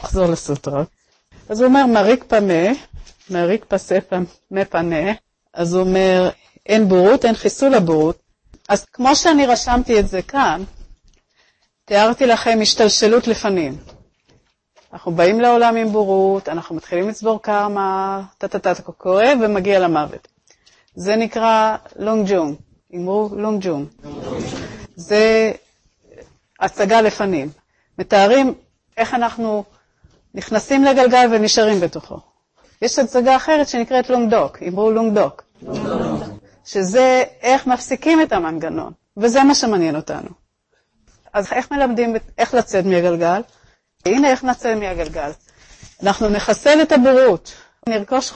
נחזור לסוטרה. אז הוא אומר, מריק פסה מפנה. אז הוא אומר, אין בורות, אין חיסול הבורות. אז כמו שאני רשמתי את זה כאן, תיארתי לכם השתלשלות לפנים. אנחנו באים לעולם עם בורות, אנחנו מתחילים לצבור קרמה, קורה ומגיע למוות. זה נקרא לונג-ג'ונג, אמרו לונג-ג'ונג. זה הצגה לפנים. מתארים איך אנחנו נכנסים לגלגל ונשארים בתוכו. יש הצגה אחרת שנקראת לונג-דוק, אמרו לונג-דוק. שזה איך מפסיקים את המנגנון, וזה מה שמעניין אותנו. אז איך מלמדים איך לצאת מהגלגל? הנה איך נצא מהגלגל. אנחנו נחסל את הבורות, נרכוש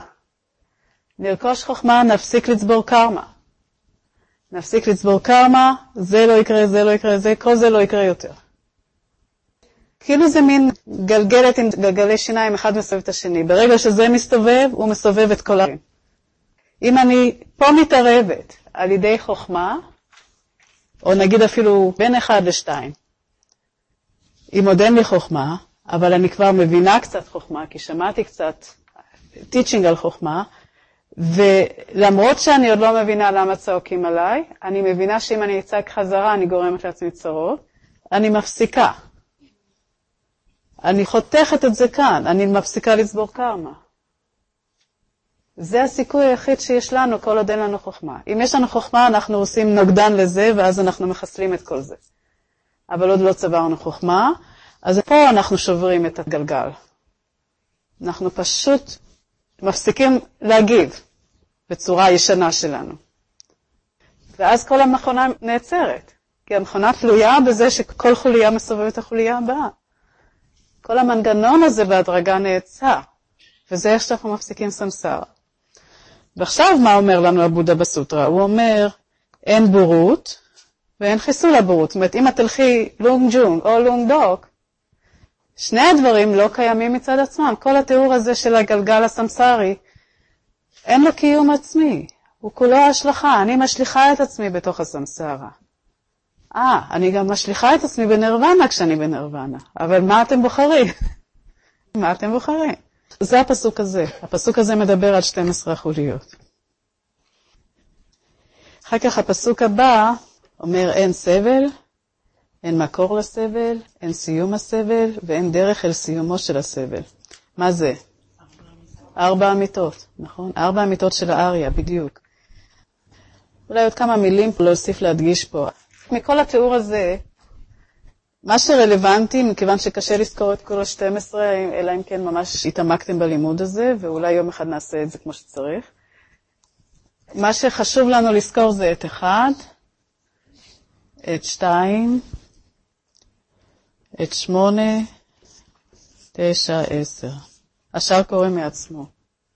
חוכמה, נפסיק לצבור קרמה. זה לא יקרה, כל זה לא יקרה יותר. כאילו זה מין גלגלת עם גלגלי שיניים אחד מסובב את השני. ברגע שזה מסתובב, הוא מסובב את כל הערים. אם אני פה מתערבת על ידי חוכמה, או נגיד אפילו בין 1 ל-2, אם עוד אין לי חוכמה, אבל אני כבר מבינה קצת חוכמה, כי שמעתי קצת טיצ'ינג על חוכמה, ולמרות שאני עוד לא מבינה למה צועקים עליי, אני מבינה שאם אני אצעק חזרה, אני גורמת לעצמי צרות, אני מפסיקה. אני חותכת את זה כאן, אני מפסיקה לצבור קרמה. זה הסיכוי היחיד שיש לנו כל עוד אין לנו חוכמה. אם יש לנו חוכמה, אנחנו עושים נוגדן לזה, ואז אנחנו מחסלים את כל זה. אבל עוד לא צברנו חוכמה, אז פה אנחנו שוברים את הגלגל. אנחנו פשוט מפסיקים להגיב בצורה ישנה שלנו. ואז כל המכונה נעצרת, כי המכונה תלויה בזה שכל חוליה מסובבת את החוליה הבאה. כל המנגנון הזה בהדרגה נעצר, וזה איך שאנחנו מפסיקים סמסרה. ועכשיו מה אומר לנו הבודה בסוטרה? הוא אומר, אין בורות ואין חיסול הבורות. זאת אומרת, אם את תלכי לונג-ג'ונג או לונג-דוק, שני הדברים לא קיימים מצד עצמם. כל התיאור הזה של הגלגל הסמסרי, אין לו קיום עצמי. הוא כולו השלכה. אני משליכה את עצמי בתוך הסמסרה. אני גם משליכה את עצמי בנרוונה כשאני בנרוונה. אבל מה אתם בוחרים? מה אתם בוחרים? זה הפסוק הזה. הפסוק הזה מדבר על 12 חוליות. אחר כך הפסוק הבא אומר אין סבל, אין מקור לסבל, אין סיום הסבל, ואין דרך אל סיומו של הסבל. מה זה? 4 אמיתות, נכון? 4 אמיתות של האריה, בדיוק. אולי עוד כמה מילים להוסיף להדגיש פה. מכל התיאור הזה, מה שרלוונטי, מכיוון שקשה לזכור את כל ה-12, אלא אם כן ממש התעמקתם בלימוד הזה, ואולי יום אחד נעשה את זה כמו שצריך. מה שחשוב לנו לזכור זה את 1, את 2, את 8, 9, 10. השאר קורה מעצמו.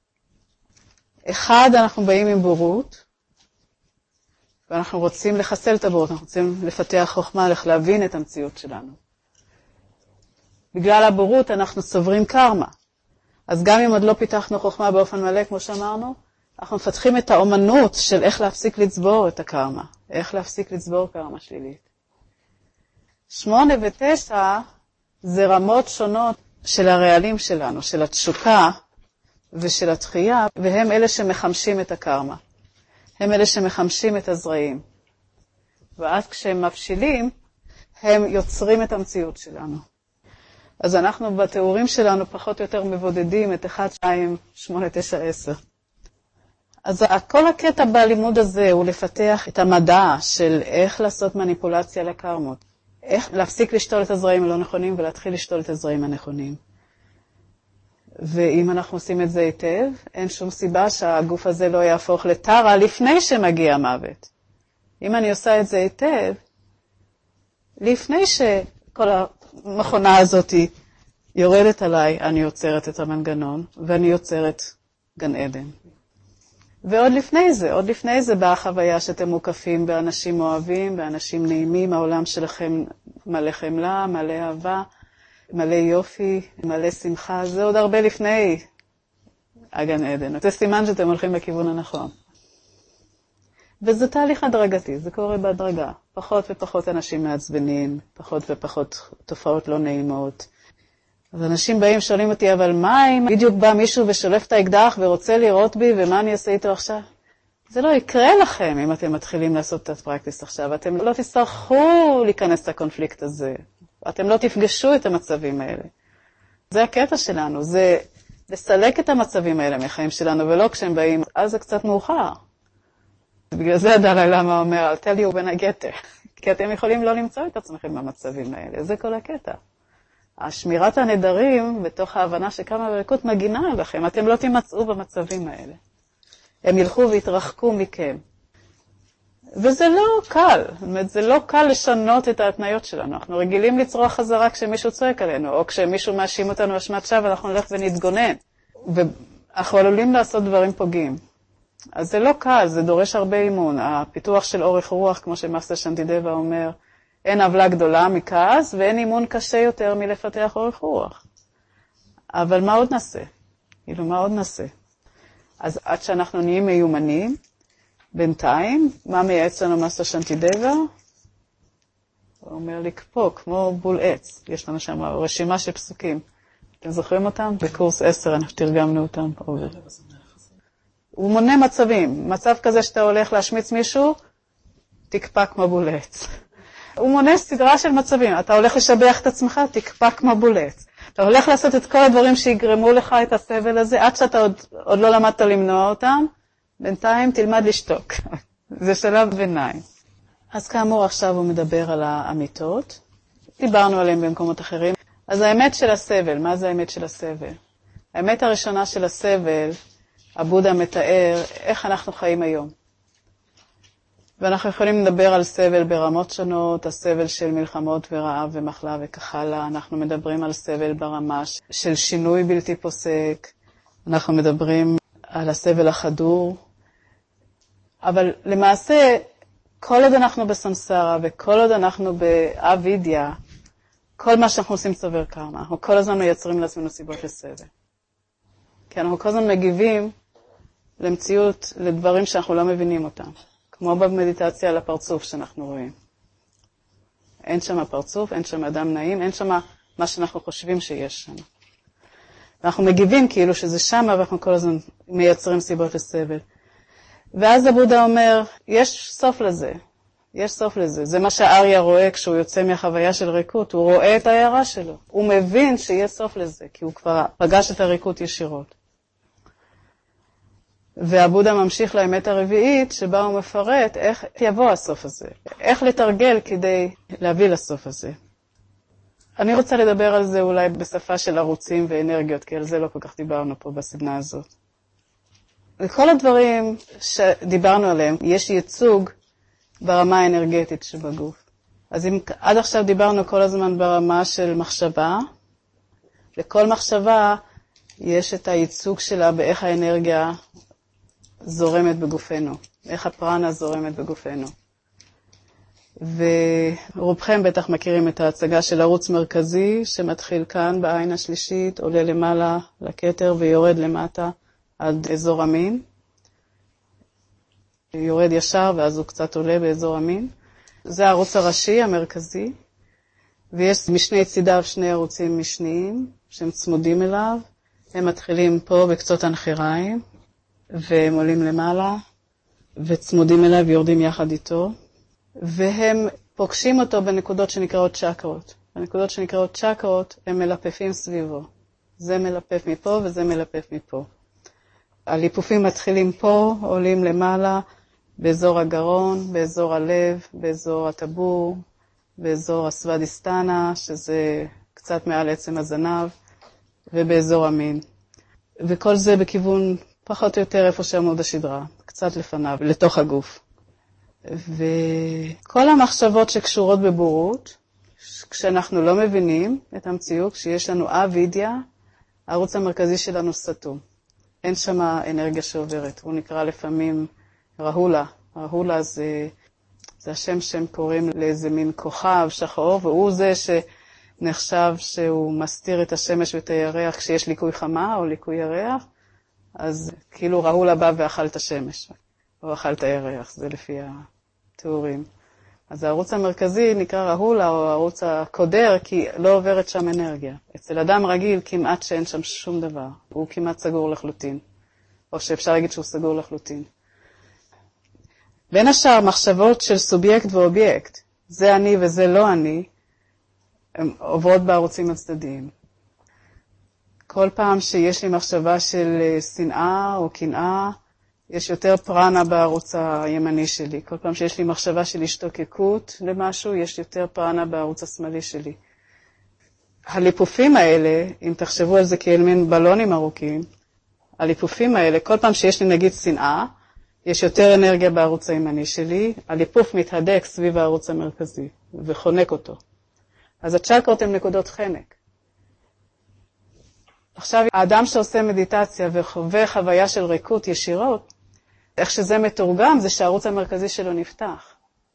1, אנחנו באים עם בורות, ואנחנו רוצים לחסל את הבורות, אנחנו רוצים לפתח חוכמה, להבין את המציאות שלנו. בגלל הבורות אנחנו צוברים קרמה. אז גם אם עוד לא פיתחנו חוכמה באופן מלא, כמו שאמרנו, אנחנו מפתחים את האומנות של איך להפסיק לצבור את הקרמה, איך להפסיק לצבור קרמה שלילית. 8 ו9 זה רמות שונות של הרעלים שלנו, של התשוקה ושל התחייה, והם אלה שמחמשים את הקרמה. הם אלה שמחמשים את הזרעים. ואז כשהם מבשילים, הם יוצרים את המציאות שלנו. אז אנחנו בתיאורים שלנו פחות או יותר מבודדים את 1, 2, 8, 9, 10. אז כל הקטע בלימוד הזה הוא לפתח את המדע של איך לעשות מניפולציה לקרמות. איך להפסיק לשתול את הזרעים הלא נכונים ולהתחיל לשתול את הזרעים הנכונים. ואם אנחנו עושים את זה היטב, אין שום סיבה שהגוף הזה לא יהפוך לטרה לפני שמגיע המוות. אם אני עושה את זה היטב, לפני שכל המכונה הזאת יורדת עליי, אני יוצרת את המנגנון, ואני יוצרת גן עדן. ועוד לפני זה באה החוויה שאתם מוקפים באנשים אוהבים, באנשים נעימים, העולם שלכם מלא חמלה, מלא אהבה, מלא יופי, מלא שמחה, זה עוד הרבה לפני הגן עדן. זה סימן שאתם הולכים בכיוון הנכון. וזה תהליך הדרגתי, זה קורה בהדרגה. פחות ופחות אנשים מעצבנים, פחות ופחות תופעות לא נעימות. אז אנשים באים שואלים אותי, אבל מה אם בדיוק בא מישהו ושולף את האקדח ורוצה לראות בי, ומה אני אעשה איתו עכשיו? זה לא יקרה לכם אם אתם מתחילים לעשות את הפרקטיס עכשיו. אתם לא תצטרכו להיכנס לקונפליקט הזה. אתם לא תפגשו את המצבים האלה. זה הקטע שלנו, זה לסלק את המצבים האלה מהחיים שלנו, ולא כשהם באים, אז זה קצת מאוחר. בגלל זה הדלי למה אומר, I'll tell you when I get there. כי אתם יכולים לא למצוא את עצמכם במצבים האלה, זה כל הקטע. השמירת הנדרים בתוך ההבנה שכמה ברכות מגינה עליכם, אתם לא תימצאו במצבים האלה. הם ילכו והתרחקו מכם. וזה לא קל, זאת אומרת, זה לא קל לשנות את ההתניות שלנו. אנחנו רגילים לצרוח חזרה כשמישהו צועק עלינו, או כשמישהו מאשים אותנו אשמת שווא, אנחנו נלך ונתגונן. ואנחנו עלולים לעשות דברים פוגעים. אז זה לא קל, זה דורש הרבה אימון. הפיתוח של אורך רוח, כמו שמאסטר שנטידבה אומר, אין עוולה גדולה מכעס, ואין אימון קשה יותר מלפתח אורך רוח. אבל מה עוד נעשה? מה עוד נעשה? אז עד שאנחנו נהיים מיומנים, בינתיים, מה מייעץ לנו מאסטר שנטידבה? הוא אומר לקפוא, כמו בול עץ. יש לנו שם רשימה של פסוקים. אתם זוכרים אותם? בקורס 10 אנחנו תרגמנו אותם. הוא מונה מצבים. מצב כזה שאתה הולך להשמיץ מישהו, תקפא כמו בול עץ. הוא מונה סדרה של מצבים. אתה הולך לשבח את עצמך, תקפא כמו בול עץ. אתה הולך לעשות את כל הדברים שיגרמו לך את הסבל הזה, עד שאתה עוד לא למדת למנוע אותם, בינתיים תלמד לשתוק. זה שלב ביניים. אז כאמור עכשיו הוא מדבר על האמיתות. דיברנו עליהם במקומות אחרים. אז האמת של הסבל, מה זה האמת של הסבל? האמת הראשונה של הסבל, הבודה מתאר איך אנחנו חיים היום. ואנחנו יכולים לדבר על סבל ברמות שונות, הסבל של מלחמות ורעב ומחלה וכך הלאה. אנחנו מדברים על סבל ברמה של שינוי בלתי פוסק. אנחנו מדברים על הסבל החדור. אבל למעשה, כל עוד אנחנו בסמסרה וכל עוד אנחנו באבידיה, כל מה שאנחנו עושים צובר קרמה. אנחנו כל הזמן מייצרים לעצמנו סיבות לסבל. כי אנחנו כל הזמן מגיבים למציאות, לדברים שאנחנו לא מבינים אותם. כמו במדיטציה על הפרצוף שאנחנו רואים. אין שם פרצוף, אין שם אדם נעים, אין שם מה שאנחנו חושבים שיש שם. ואנחנו מגיבים כאילו שזה שם, ואנחנו כל הזמן מייצרים סיבות לסבל. ואז הבודה אומר, יש סוף לזה. יש סוף לזה. זה מה שהאריה רואה כשהוא יוצא מהחוויה של ריקות. הוא רואה את ההערה שלו. הוא מבין שיש סוף לזה, כי הוא כבר פגש את הריקות ישירות. והבודה ממשיך לאמת הרביעית, שבה הוא מפרט איך יבוא הסוף הזה. איך לתרגל כדי להביא לסוף הזה. אני רוצה לדבר על זה אולי בשפה של ערוצים ואנרגיות, כי על זה לא כל כך דיברנו פה בסדנה הזאת. לכל הדברים שדיברנו עליהם, יש ייצוג ברמה האנרגטית שבגוף. אז אם עד עכשיו דיברנו כל הזמן ברמה של מחשבה, לכל מחשבה יש את הייצוג שלה באיך האנרגיה זורמת בגופנו, איך הפרנה זורמת בגופנו. ורובכם בטח מכירים את ההצגה של ערוץ מרכזי, שמתחיל כאן בעין השלישית, עולה למעלה לכתר ויורד למטה עד אזור המין. יורד ישר ואז הוא קצת עולה באזור המין. זה הערוץ הראשי, המרכזי, ויש משני צידיו שני ערוצים משניים שהם צמודים אליו. הם מתחילים פה בקצות הנחיריים, והם עולים למעלה, וצמודים אליו ויורדים יחד איתו, והם פוגשים אותו בנקודות שנקראות צ'קרות. בנקודות שנקראות צ'קרות הם מלפפים סביבו. זה מלפף מפה וזה מלפף מפה. הליפופים מתחילים פה, עולים למעלה, באזור הגרון, באזור הלב, באזור הטבור, באזור הסוודיסטנה, שזה קצת מעל עצם הזנב, ובאזור המין. וכל זה בכיוון פחות או יותר איפה שעמוד השדרה, קצת לפניו, לתוך הגוף. וכל המחשבות שקשורות בבורות, כשאנחנו לא מבינים את המציאות, כשיש לנו אבידיה, הערוץ המרכזי שלנו סתום. אין שם אנרגיה שעוברת. הוא נקרא לפעמים רהולה. רהולה זה השם שהם קוראים לאיזה מין כוכב שחור, והוא זה שנחשב שהוא מסתיר את השמש ואת הירח כשיש ליקוי חמה או ליקוי ירח. אז כאילו רהולה בא ואכל את השמש, או אכל את הירח, זה לפי התיאורים. אז הערוץ המרכזי נקרא רהולה או הערוץ הקודר, כי לא עוברת שם אנרגיה. אצל אדם רגיל כמעט שאין שם שום דבר. הוא כמעט סגור לחלוטין. או שאפשר להגיד שהוא סגור לחלוטין. בין השאר, מחשבות של סובייקט ואובייקט, זה אני וזה לא אני, הן עוברות בערוצים הצדדיים. כל פעם שיש לי מחשבה של שנאה או קנאה, יש יותר פרנה בערוץ הימני שלי. כל פעם שיש לי מחשבה של השתוקקות למשהו, יש יותר פרנה בערוץ השמאלי שלי. הליפופים האלה, אם תחשבו על זה כאל מין בלונים ארוכים, הליפופים האלה, כל פעם שיש לי נגיד שנאה, יש יותר אנרגיה בערוץ הימני שלי, הליפוף מתהדק סביב הערוץ המרכזי וחונק אותו. אז הצ'קרות הן נקודות חנק. עכשיו, האדם שעושה מדיטציה וחווה חוויה של ריקות ישירות, איך שזה מתורגם זה שהערוץ המרכזי שלו נפתח.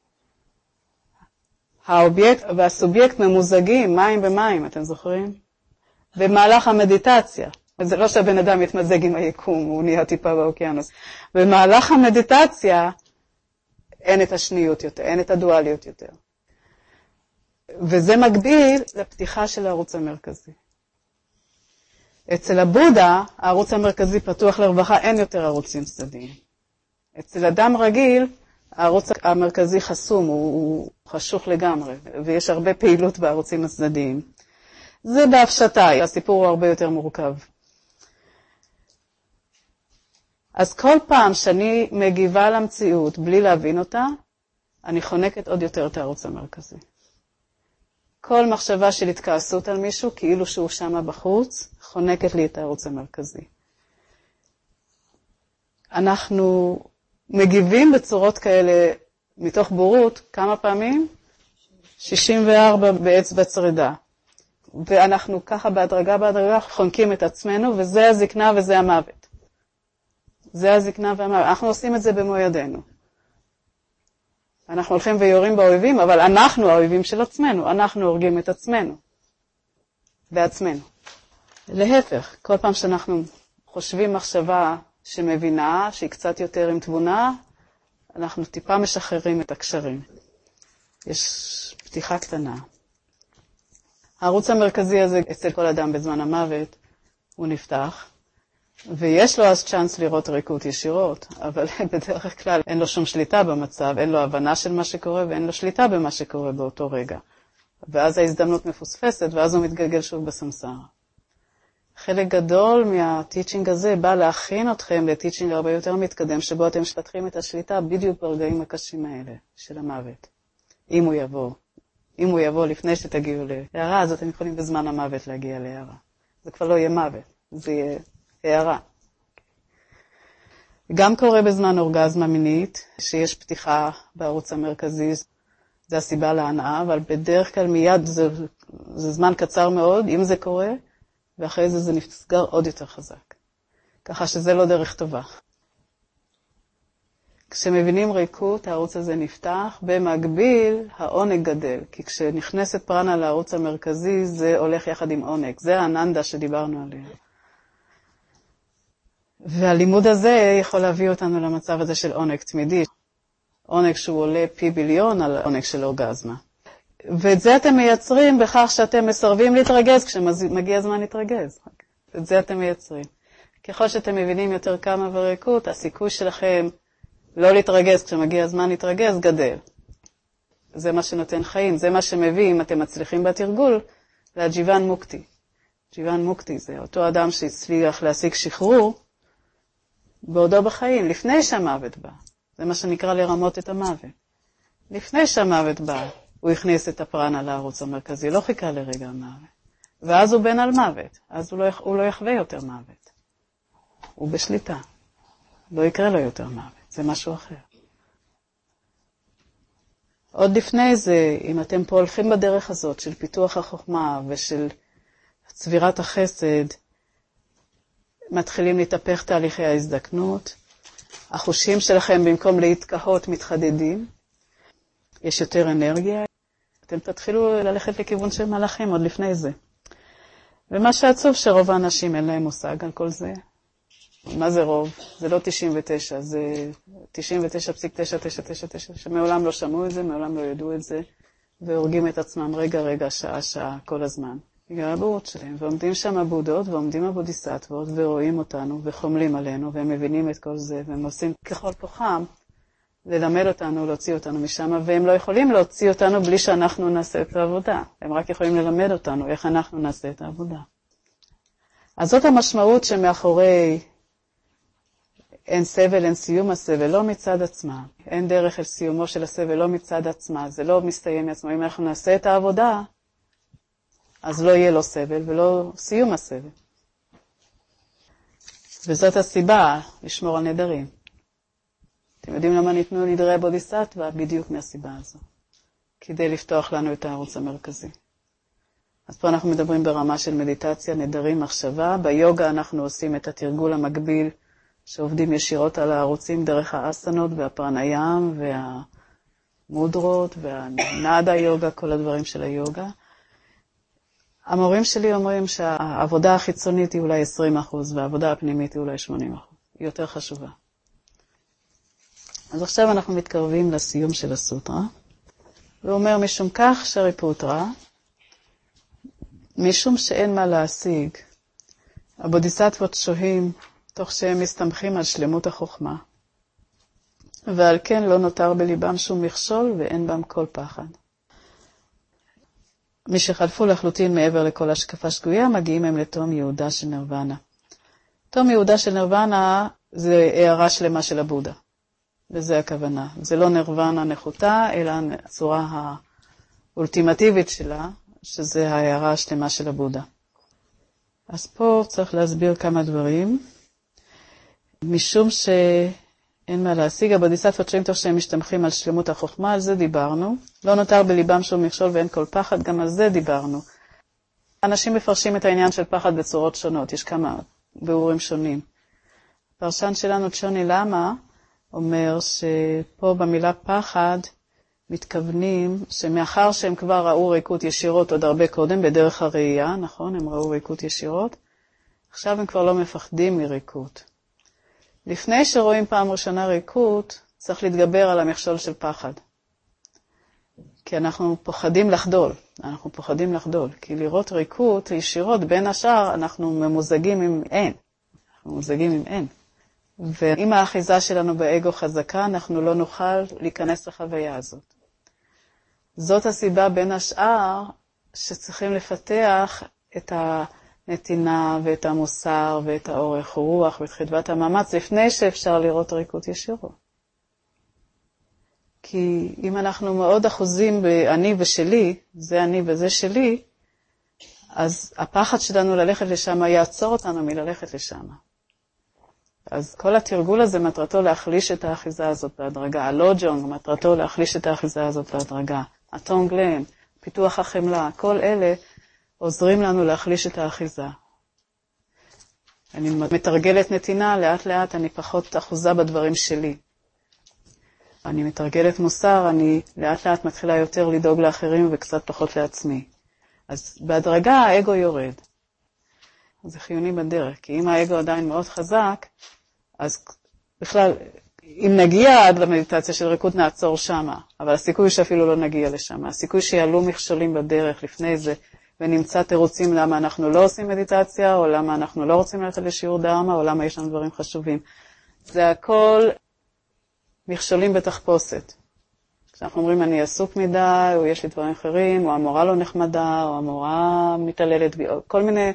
האובייקט והסובייקט ממוזגים, מים במים, אתם זוכרים? במהלך המדיטציה. זה לא שהבן אדם יתמזג עם היקום, הוא נהיה טיפה באוקיינוס. במהלך המדיטציה אין את השניות יותר, אין את הדואליות יותר. וזה מקביל לפתיחה של הערוץ המרכזי. אצל הבודה, הערוץ המרכזי פתוח לרווחה, אין יותר ערוצים צדדיים. אצל אדם רגיל, הערוץ המרכזי חסום, הוא חשוך לגמרי, ויש הרבה פעילות בערוצים הצדדיים. זה בהפשטה, הסיפור הוא הרבה יותר מורכב. אז כל פעם שאני מגיבה למציאות בלי להבין אותה, אני חונקת עוד יותר את הערוץ המרכזי. כל מחשבה של התכעסות על מישהו, כאילו שהוא שמה בחוץ, חונקת לי את הערוץ המרכזי. אנחנו מגיבים בצורות כאלה מתוך בורות, כמה פעמים? 64 באצבע צרידה. ואנחנו ככה בהדרגה חונקים את עצמנו, וזה הזקנה וזה המוות. זה הזקנה והמוות. אנחנו עושים את זה במו ידינו. אנחנו הולכים ויורים באויבים, אבל אנחנו האויבים של עצמנו. אנחנו הורגים את עצמנו. בעצמנו. להפך, כל פעם שאנחנו חושבים מחשבה שמבינה, שהיא קצת יותר עם תבונה, אנחנו טיפה משחררים את הקשרים. יש פתיחה קטנה. הערוץ המרכזי הזה אצל כל אדם בזמן המוות, הוא נפתח, ויש לו אז צ'אנס לראות ריקות ישירות, אבל בדרך כלל אין לו שום שליטה במצב, אין לו הבנה של מה שקורה, ואין לו שליטה במה שקורה באותו רגע. ואז ההזדמנות מפוספסת, ואז הוא מתגלגל שוב בסמסרה. חלק גדול מהטיצ'ינג הזה בא להכין אתכם לטיצ'ינג הרבה יותר מתקדם, שבו אתם מפתחים את השליטה בדיוק ברגעים הקשים האלה של המוות. אם הוא יבוא. אם הוא יבוא לפני שתגיעו להערה, אז אתם יכולים בזמן המוות להגיע להערה. זה כבר לא יהיה מוות, זה יהיה הערה. גם קורה בזמן אורגזמה מינית, שיש פתיחה בערוץ המרכזי, זה הסיבה להנאה, אבל בדרך כלל מיד זה זמן קצר מאוד, אם זה קורה, ואחרי זה נסגר עוד יותר חזק. ככה שזה לא דרך טובה. כשמבינים ריקות, הערוץ הזה נפתח, במקביל העונג גדל, כי כשנכנסת פרנה לערוץ המרכזי, זה הולך יחד עם עונג. זה האננדה שדיברנו עליה. והלימוד הזה יכול להביא אותנו למצב הזה של עונג תמידי. עונג שהוא עולה פי ביליון על עונג של אורגזמה. ואת זה אתם מייצרים בכך שאתם מסרבים להתרגז כשמגיע הזמן להתרגז. את זה אתם מייצרים. ככל שאתם מבינים יותר כמה וריקות, הסיכוי שלכם לא להתרגז כשמגיע הזמן להתרגז גדל. זה מה שנותן חיים, זה מה שמביא, אם אתם מצליחים בתרגול, לג'יוון מוקטי. ג'יוון מוקטי זה אותו אדם שהצליח להשיג שחרור בעודו בחיים, לפני שהמוות בא. זה מה שנקרא לרמות את המוות. לפני שהמוות בא, הוא הכניס את הפרנה לערוץ המרכזי, לא חיכה לרגע המוות. ואז הוא בן על מוות, אז הוא לא יחווה יותר מוות. הוא בשליטה. לא יקרה לו יותר מוות, זה משהו אחר. עוד לפני זה, אם אתם פה הולכים בדרך הזאת של פיתוח החוכמה ושל צבירת החסד, מתחילים להתהפך תהליכי ההזדקנות, החושים שלכם במקום להתקהות מתחדדים, יש יותר אנרגיה, אתם תתחילו ללכת לכיוון של מלאכים עוד לפני זה. ומה שעצוב שרוב האנשים אין להם מושג על כל זה. מה זה רוב? זה לא 99, זה 99.999, שמעולם לא שמעו את זה, מעולם לא ידעו את זה, והורגים את עצמם רגע, שעה, כל הזמן. בגלל הבורות שלהם, ועומדים שם הבודות, ועומדים הבודיסטוות, ורואים אותנו, וחומלים עלינו, והם מבינים את כל זה, והם עושים ככל כוחם, ללמד אותנו, להוציא אותנו משם, והם לא יכולים להוציא אותנו בלי שאנחנו נעשה את העבודה. הם רק יכולים ללמד אותנו איך אנחנו נעשה את העבודה. אז זאת המשמעות שמאחורי אין סבל, אין סיום הסבל, לא מצד עצמה. אין דרך אל סיומו של הסבל, לא מצד עצמה. זה לא מסתיים מעצמו. אם אנחנו נעשה את העבודה, אז לא יהיה לו סבל ולא סיום הסבל. וזאת הסיבה לשמור על נדרים. אתם יודעים למה ניתנו נדרי בודיסטווה? בדיוק מהסיבה הזו. כדי לפתוח לנו את הערוץ המרכזי. אז פה אנחנו מדברים ברמה של מדיטציה, נדרים, מחשבה. ביוגה אנחנו עושים את התרגול המקביל, שעובדים ישירות על הערוצים דרך האסנות והפרניים והמודרות והנאדה יוגה, כל הדברים של היוגה. המורים שלי אומרים שהעבודה החיצונית היא אולי 20% והעבודה הפנימית היא אולי 80%. היא יותר חשובה. אז עכשיו אנחנו מתקרבים לסיום של הסוטרה. הוא אומר, משום כך שריפוטרה, משום שאין מה להשיג, הבודיסטוות שוהים תוך שהם מסתמכים על שלמות החוכמה, ועל כן לא נותר בליבם שום מכשול ואין בם כל פחד. מי שחלפו לחלוטין מעבר לכל השקפה שגויה, מגיעים הם לתום יהודה של נירוונה. תום יהודה של נירוונה זה הערה שלמה של הבודה, וזה הכוונה. זה לא נירוונה נחותה, אלא הצורה האולטימטיבית שלה, שזה ההערה השלמה של הבודה. אז פה צריך להסביר כמה דברים. משום שאין מה להשיג, הבודיסטוות שוהים תוך שהם משתמכים על שלמות החוכמה, על זה דיברנו. לא נותר בליבם שום מכשול ואין כל פחד, גם על זה דיברנו. אנשים מפרשים את העניין של פחד בצורות שונות, יש כמה ביאורים שונים. הפרשן שלנו, צ'וני למה, אומר שפה במילה פחד מתכוונים שמאחר שהם כבר ראו ריקות ישירות עוד הרבה קודם בדרך הראייה, נכון? הם ראו ריקות ישירות, עכשיו הם כבר לא מפחדים מריקות. לפני שרואים פעם ראשונה ריקות, צריך להתגבר על המכשול של פחד. כי אנחנו פוחדים לחדול. כי לראות ריקות ישירות בין השאר, אנחנו ממוזגים עם אין. ואם האחיזה שלנו באגו חזקה, אנחנו לא נוכל להיכנס לחוויה הזאת. זאת הסיבה בין השאר שצריכים לפתח את הנתינה ואת המוסר ואת האורך רוח ואת חדוות המאמץ לפני שאפשר לראות ריקות ישירות. כי אם אנחנו מאוד אחוזים באני ושלי, זה אני וזה שלי, אז הפחד שלנו ללכת לשם יעצור אותנו מללכת לשם. אז כל התרגול הזה מטרתו להחליש את האחיזה הזאת בהדרגה. הלוג'ונג מטרתו להחליש את האחיזה הזאת בהדרגה. הטונגלן, פיתוח החמלה, כל אלה עוזרים לנו להחליש את האחיזה. אני מתרגלת נתינה, לאט לאט אני פחות אחוזה בדברים שלי. אני מתרגלת מוסר, אני לאט לאט מתחילה יותר לדאוג לאחרים וקצת פחות לעצמי. אז בהדרגה האגו יורד. זה חיוני בדרך, כי אם האגו עדיין מאוד חזק, אז בכלל, אם נגיע עד למדיטציה של ריקות נעצור שמה, אבל הסיכוי שאפילו לא נגיע לשם, הסיכוי שיעלו מכשולים בדרך לפני זה, ונמצא תירוצים למה אנחנו לא עושים מדיטציה, או למה אנחנו לא רוצים ללכת לשיעור דרמה, או למה יש לנו דברים חשובים. זה הכל מכשולים בתחפושת. כשאנחנו אומרים אני עסוק מדי, או יש לי דברים אחרים, או המורה לא נחמדה, או המורה מתעללת בי, או כל מיני...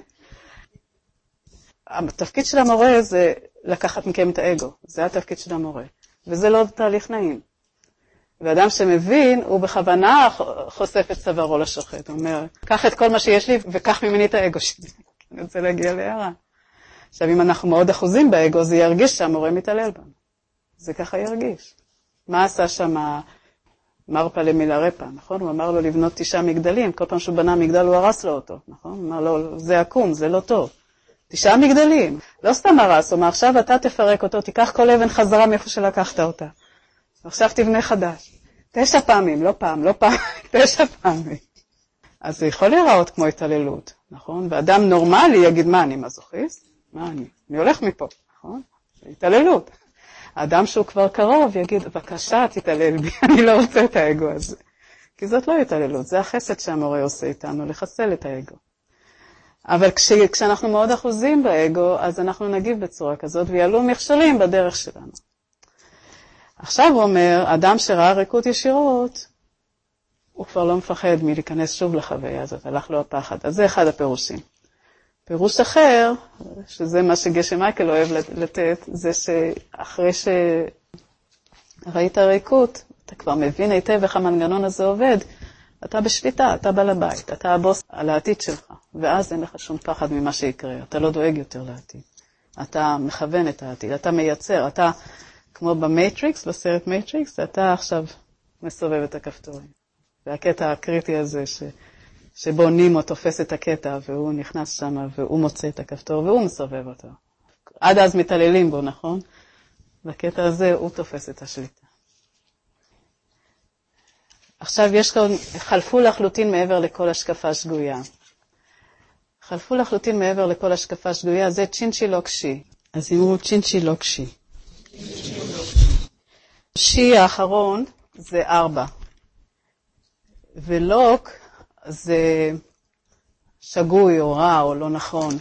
התפקיד של המורה זה לקחת מכם את האגו. זה התפקיד של המורה. וזה לא תהליך נעים. ואדם שמבין, הוא בכוונה חושף את צווארו לשוחט. הוא אומר, קח את כל מה שיש לי וקח ממני את האגו שלי. אני רוצה להגיע להערה. עכשיו, אם אנחנו מאוד אחוזים באגו, זה ירגיש שהמורה מתעלל בנו. זה ככה ירגיש. מה עשה שם מרפה למילרפה, נכון? הוא אמר לו לבנות 9 מגדלים. כל פעם שהוא בנה מגדל, הוא הרס לו אותו, נכון? הוא אמר לו, זה עקום, זה לא טוב. 9 מגדלים. לא סתם הרס, הוא אומר, עכשיו אתה תפרק אותו, תיקח כל אבן חזרה מאיפה שלקחת אותה. עכשיו תבנה חדש. 9 פעמים, לא פעם, 9 פעמים. אז זה יכול להיראות כמו התעללות, נכון? ואדם נורמלי יגיד, מה, אני מזוכיסט? מה אני הולך מפה. נכון? זה התעללות. האדם שהוא כבר קרוב יגיד, בבקשה, תתעלל בי, אני לא רוצה את האגו הזה. כי זאת לא התעללות, זה החסד שהמורה עושה איתנו, לחסל את האגו. אבל כשאנחנו מאוד אחוזים באגו, אז אנחנו נגיב בצורה כזאת, ויעלו מכשולים בדרך שלנו. עכשיו הוא אומר, אדם שראה ריקות ישירות, הוא כבר לא מפחד מלהיכנס שוב לחוויה הזאת, הלך לו הפחד. אז זה אחד הפירושים. פירוש אחר, שזה מה שגשם מייקל אוהב לתת, זה שאחרי שראית ריקות, אתה כבר מבין היטב איך המנגנון הזה עובד, אתה בשליטה, אתה בעל הבית, אתה הבוס על העתיד שלך, ואז אין לך שום פחד ממה שיקרה, אתה לא דואג יותר לעתיד. אתה מכוון את העתיד, אתה מייצר, אתה כמו במטריקס, בסרט מטריקס, אתה עכשיו מסובב את הכפתורים. והקטע הקריטי הזה שבו נימו תופס את הקטע, והוא נכנס שם, והוא מוצא את הכפתור, והוא מסובב אותו. עד אז מתעללים בו, נכון? בקטע הזה הוא תופס את השליטה. עכשיו יש כאן, חלפו לחלוטין מעבר לכל השקפה שגויה. חלפו לחלוטין מעבר לכל השקפה שגויה, זה צ'ינצ'י לוקשי. אז אמרו צ'ינצ'י לוקשי. שי האחרון זה 4. ולוק זה שגוי או רע או לא נכון.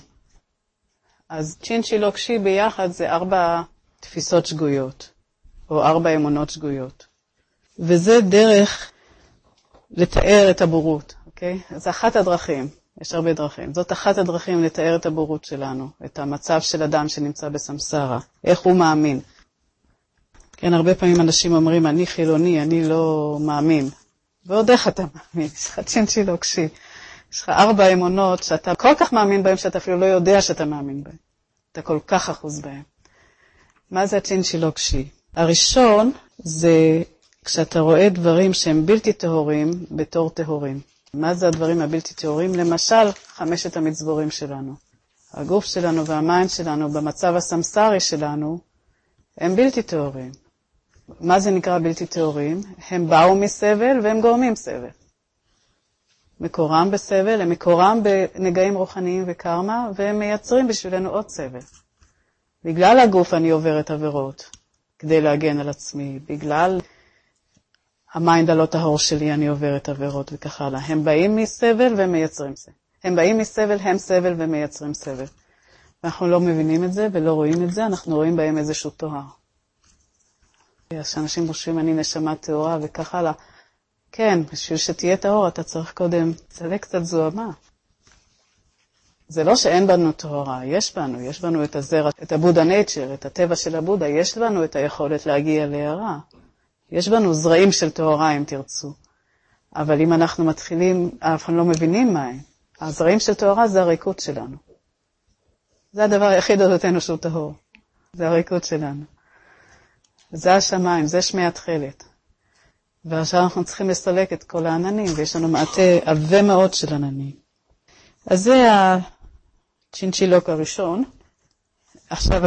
אז צ'ינצ'י לוקשי ביחד זה 4 תפיסות שגויות, או 4 אמונות שגויות. וזה דרך לתאר את הבורות, אוקיי? זה אחת הדרכים, יש הרבה דרכים. זאת אחת הדרכים לתאר את הבורות שלנו, את המצב של אדם שנמצא בסמסרה, איך הוא מאמין. כן, הרבה פעמים אנשים אומרים, אני חילוני, אני לא מאמין. ועוד איך אתה מאמין? יש לך צ'ינצ'י לוקשי. יש לך 4 אמונות שאתה כל כך מאמין בהם, שאתה אפילו לא יודע שאתה מאמין בהם. אתה כל כך אחוז בהם. מה זה הצ'ינצ'י לוקשי? הראשון זה כשאתה רואה דברים שהם בלתי טהורים בתור טהורים. מה זה הדברים הבלתי טהורים? למשל, 5 המצבורים שלנו. הגוף שלנו והמיינד שלנו במצב הסמסרי שלנו הם בלתי טהורים. מה זה נקרא בלתי טהורים? הם באו מסבל והם גורמים סבל. מקורם בסבל, הם מקורם בנגעים רוחניים וקרמה, והם מייצרים בשבילנו עוד סבל. בגלל הגוף אני עוברת עבירות, כדי להגן על עצמי. בגלל המיינד הלא טהור שלי אני עוברת עבירות וכך הלאה. הם באים מסבל והם מייצרים סבל. הם באים מסבל, הם סבל ומייצרים סבל. ואנחנו לא מבינים את זה ולא רואים את זה, אנחנו רואים בהם איזשהו טוהר. אז שאנשים חושבים אני נשמה טהורה וכך הלאה. כן, בשביל שתהיה טהור אתה צריך קודם צלק קצת זוהמה. זה לא שאין בנו טהורה, יש בנו את הזרע, את הבודה נייצ'ר, את הטבע של הבודה, יש לנו את היכולת להגיע להערה. יש בנו זרעים של טהורה אם תרצו. אבל אם אנחנו מתחילים, אנחנו לא מבינים מה הם. הזרעים של טהורה זה הריקות שלנו. זה הדבר היחיד אותנו שהוא טהור. זה הריקות שלנו. זה השמיים, זה שמי התחלת. ועכשיו אנחנו צריכים לסלק את כל העננים, ויש לנו מעטה עבה מאוד של עננים. אז זה הצ'ינצ'ילוק הראשון. עכשיו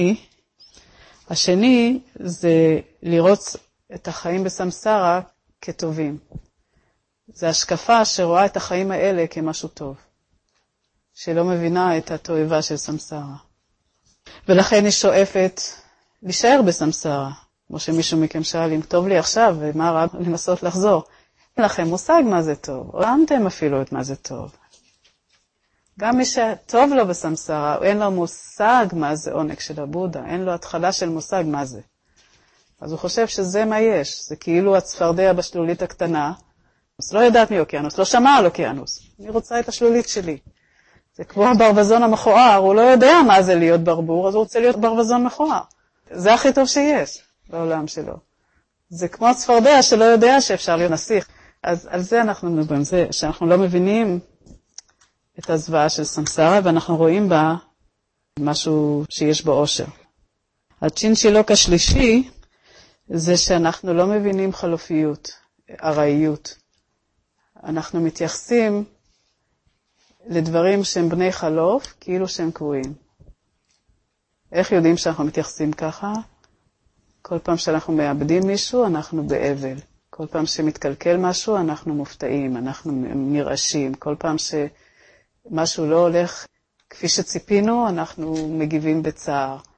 השני זה לראות את החיים בסמסרה כטובים. זה השקפה שרואה את החיים האלה כמשהו טוב, שלא מבינה את התועבה של סמסרה. ולכן היא שואפת להישאר בסמסרה. כמו שמישהו מכם שאל אם טוב לי עכשיו, ומה רע לנסות לחזור. אין לכם מושג מה זה טוב, או למדתם אפילו את מה זה טוב. גם מי שטוב לו בסמסרה, אין לו מושג מה זה עונג של הבודה, אין לו התחלה של מושג מה זה. אז הוא חושב שזה מה יש, זה כאילו הצפרדע בשלולית הקטנה, אז לא יודעת מי אוקיינוס, לא שמע על אוקיינוס, אני רוצה את השלולית שלי. זה כמו הברווזון המכוער, הוא לא יודע מה זה להיות ברבור, אז הוא רוצה להיות ברווזון מכוער. זה הכי טוב שיש בעולם שלו. זה כמו הצפרדע שלא יודע שאפשר להיות נסיך. אז על זה אנחנו מדברים, זה שאנחנו לא מבינים את הזוועה של סמסרה, ואנחנו רואים בה משהו שיש בו אושר. הצ'ינצ'ילוק השלישי, זה שאנחנו לא מבינים חלופיות, ארעיות. אנחנו מתייחסים לדברים שהם בני חלוף, כאילו שהם קבועים. איך יודעים שאנחנו מתייחסים ככה? כל פעם שאנחנו מאבדים מישהו, אנחנו באבל. כל פעם שמתקלקל משהו, אנחנו מופתעים, אנחנו נרעשים. כל פעם שמשהו לא הולך כפי שציפינו, אנחנו מגיבים בצער.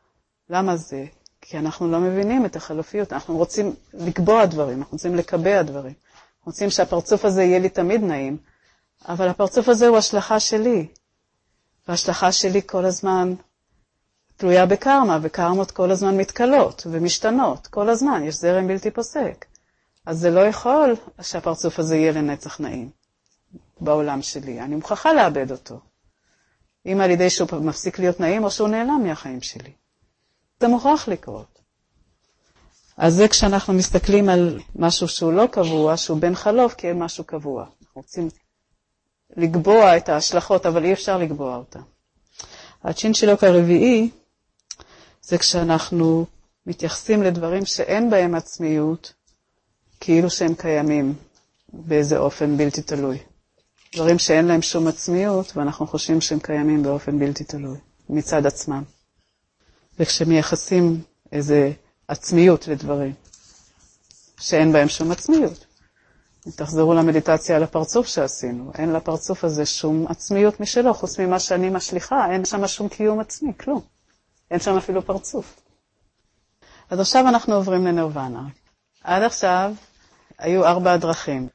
למה זה? כי אנחנו לא מבינים את החלופיות, אנחנו רוצים לקבוע דברים, אנחנו רוצים לקבע דברים. אנחנו רוצים שהפרצוף הזה יהיה לי תמיד נעים, אבל הפרצוף הזה הוא השלכה שלי. וההשלכה שלי כל הזמן תלויה בקרמה, וקרמות כל הזמן מתקלות ומשתנות, כל הזמן, יש זרם בלתי פוסק. אז זה לא יכול שהפרצוף הזה יהיה לנצח נעים בעולם שלי. אני מוכרחה לאבד אותו. אם על ידי שהוא מפסיק להיות נעים או שהוא נעלם מהחיים שלי. זה מוכרח לקרות. אז זה כשאנחנו מסתכלים על משהו שהוא לא קבוע, שהוא בן חלוף כאל משהו קבוע. אנחנו רוצים לקבוע את ההשלכות, אבל אי אפשר לקבוע אותה. הצ'ינצ'ילוק הרביעי, זה כשאנחנו מתייחסים לדברים שאין בהם עצמיות, כאילו שהם קיימים באיזה אופן בלתי תלוי. דברים שאין להם שום עצמיות, ואנחנו חושבים שהם קיימים באופן בלתי תלוי, מצד עצמם. וכשמייחסים איזה עצמיות לדברים, שאין בהם שום עצמיות. תחזרו למדיטציה על הפרצוף שעשינו. אין לפרצוף הזה שום עצמיות משלו, חוץ ממה שאני משליחה, אין שם שום קיום עצמי, כלום. אין שם אפילו פרצוף. אז עכשיו אנחנו עוברים לנירוונה. עד עכשיו היו 4 דרכים.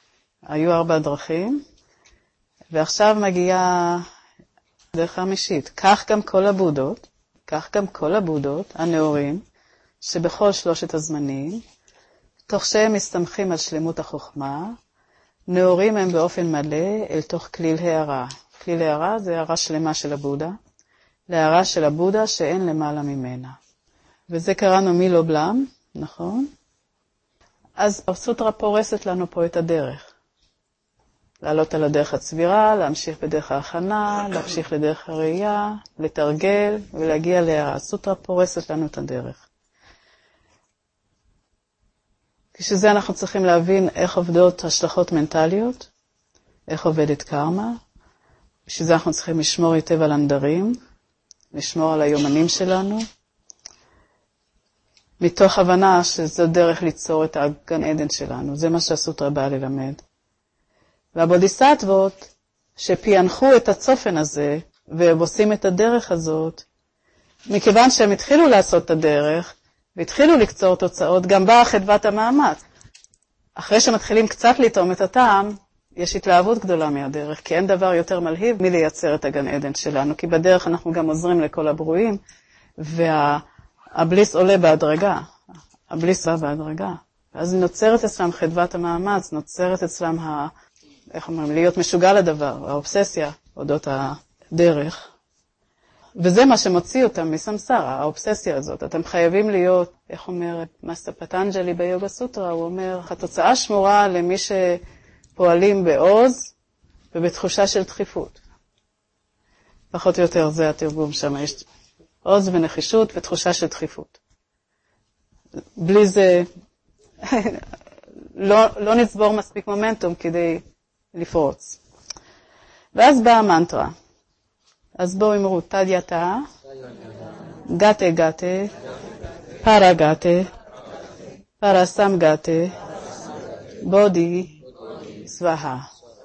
ועכשיו מגיעה דרך חמישית. כך גם כל הבודות הנאורים, שבכל 3 הזמנים, תוך שהם מסתמכים על שלמות החוכמה, נאורים הם באופן מלא אל תוך כליל הערה. כליל הערה זה הערה שלמה של הבודה, להערה של הבודה שאין למעלה ממנה. וזה קראנו מילו בלם, נכון? אז הסוטרה פורסת לנו פה את הדרך. לעלות על הדרך הצבירה, להמשיך בדרך ההכנה, להמשיך לדרך הראייה, לתרגל ולהגיע להערה. הסוטרה פורסת לנו את הדרך. כשזה אנחנו צריכים להבין איך עובדות השלכות מנטליות, איך עובדת קרמה. בשביל אנחנו צריכים לשמור היטב על הנדרים, לשמור על היומנים שלנו, מתוך הבנה שזו דרך ליצור את הגן עדן שלנו. זה מה שהסוטרה באה ללמד. והבודיסטוות שפיינחו את הצופן הזה, והם עושים את הדרך הזאת, מכיוון שהם התחילו לעשות את הדרך, והתחילו לקצור תוצאות, גם באה חדוות המאמץ. אחרי שמתחילים קצת לטעום את הטעם, יש התלהבות גדולה מהדרך, כי אין דבר יותר מלהיב מלייצר את הגן עדן שלנו, כי בדרך אנחנו גם עוזרים לכל הברואים, והבליס עולה בהדרגה. הבליס בא בהדרגה. ואז נוצרת אצלם חדוות המאמץ, נוצרת אצלם איך אומרים, להיות משוגע לדבר, האובססיה, אודות הדרך. וזה מה שמוציא אותם מסמסרה, האובססיה הזאת. אתם חייבים להיות, איך אומר מאסטר פטנג'לי ביוגה סוטרה, הוא אומר, התוצאה שמורה למי שפועלים בעוז ובתחושה של דחיפות. פחות או יותר זה התרגום שם, יש עוז ונחישות ותחושה של דחיפות. בלי זה לא נצבור מספיק מומנטום כדי לפרוץ. ואז באה המנטרה. אז בואו אמרו, תדייתה, גתה גתה, פרה גתה, פרסם גתה, בודי, סוואה.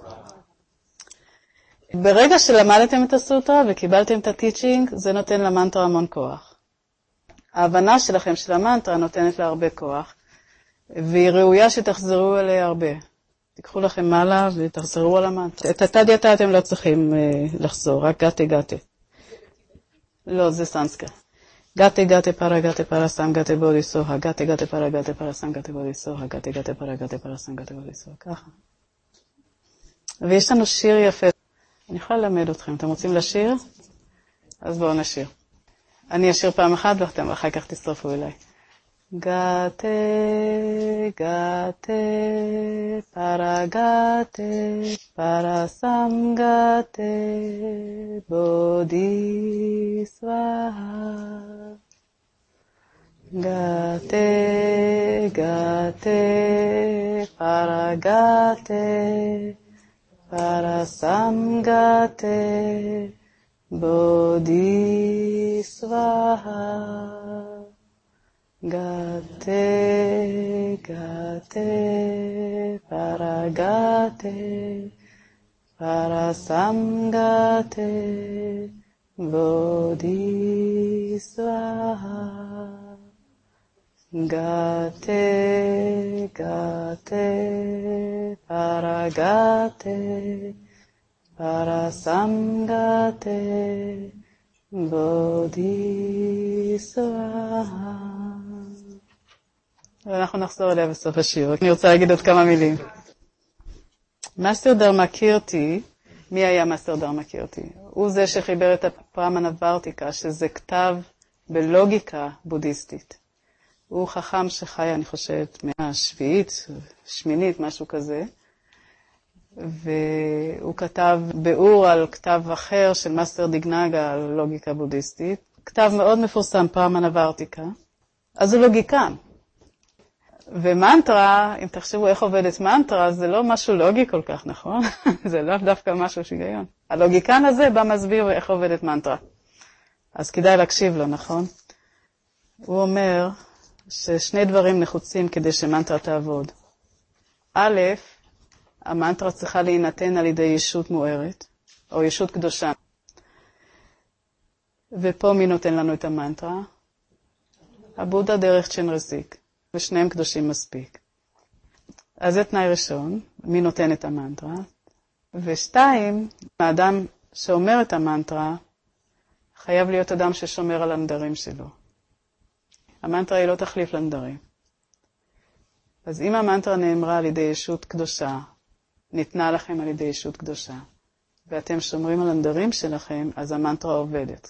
ברגע שלמדתם את הסוטרה וקיבלתם את הטיצ'ינג, זה נותן למנטרה המון כוח. ההבנה שלכם של המנטרה נותנת לה הרבה כוח, והיא ראויה שתחזרו אליה הרבה. תיקחו לכם מעלה ותחזרו על המנטרה. את התדייתה אתם לא צריכים לחזור, רק גתה גתה. לא, זה סנסקריט. גתה גתה פרה גתה פרה סם גתה בודי סוהה, גתה גתה פרה גתה פרה סם גתה בודי סוהה, גתה גתה פרה גתה פרה סם גתה בודי סוהה, ככה. ויש לנו שיר יפה. אני יכולה ללמד אתכם, אתם רוצים לשיר? אז בואו נשיר. אני אשיר פעם אחת ואתם אחר כך תצטרפו אליי. גתה, גתה, פרה גתה, פרה סם גתה, בודי סוואה. גתה, גתה, פרה גתה, פרה סם גתה, בודי סוואה. גתה, גתה, פרה גתה, פרה סם גתה, בודי swaha. Gate, gate, paragate, parasamgate, bodhiswaha. ואנחנו נחזור אליה בסוף השיעור. אני רוצה להגיד עוד כמה מילים. מאסטר דרמה קירטי, מי היה מאסטר דרמה קירטי? הוא זה שחיבר את הפרמנה ורטיקה, שזה כתב בלוגיקה בודהיסטית. הוא חכם שחי, אני חושבת, מאה השביעית, שמינית, משהו כזה. והוא כתב ביאור על כתב אחר של מאסטר דיגנגה על לוגיקה בודהיסטית. כתב מאוד מפורסם, פרמנה ורטיקה. אז הוא לוגיקן. ומנטרה, אם תחשבו איך עובדת מנטרה, זה לא משהו לוגי כל כך, נכון? זה לא דווקא משהו שיגיון. הלוגיקן הזה בא מסביר איך עובדת מנטרה. אז כדאי להקשיב לו, נכון? הוא אומר ששני דברים נחוצים כדי שמנטרה תעבוד. א', המנטרה צריכה להינתן על ידי ישות מוארת, או ישות קדושה. ופה מי נותן לנו את המנטרה? הבודה דרך צ'נרזיק. ושניהם קדושים מספיק. אז זה תנאי ראשון, מי נותן את המנטרה. ושתיים, האדם שאומר את המנטרה, חייב להיות אדם ששומר על הנדרים שלו. המנטרה היא לא תחליף לנדרים. אז אם המנטרה נאמרה על ידי ישות קדושה, ניתנה לכם על ידי ישות קדושה, ואתם שומרים על הנדרים שלכם, אז המנטרה עובדת.